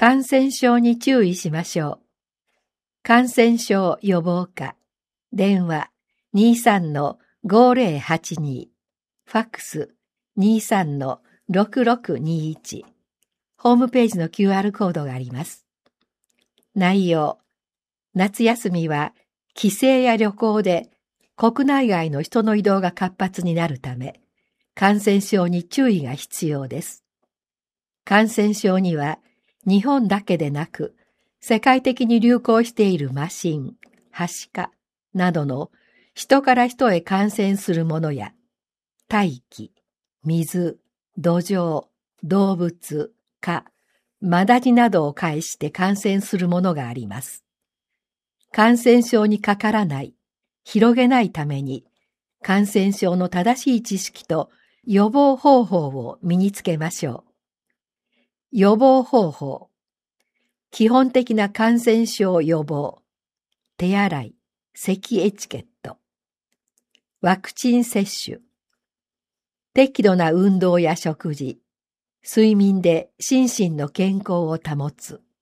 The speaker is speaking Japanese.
感染症に注意しましょう。感染症予防課。電話23-5082。ファックス23-6621。ホームページの QR コードがあります。内容。夏休みは帰省や旅行で国内外の人の移動が活発になるため、感染症に注意が必要です。感染症には日本だけでなく、世界的に流行している麻疹、はしかなどの人から人へ感染するものや、大気、水、土壌、動物、蚊、マダニなどを介して感染するものがあります。感染症にかからない、広げないために、感染症の正しい知識と予防方法を身につけましょう。予防方法。基本的な感染症予防。手洗い、咳エチケット。ワクチン接種。適度な運動や食事。睡眠で心身の健康を保つ。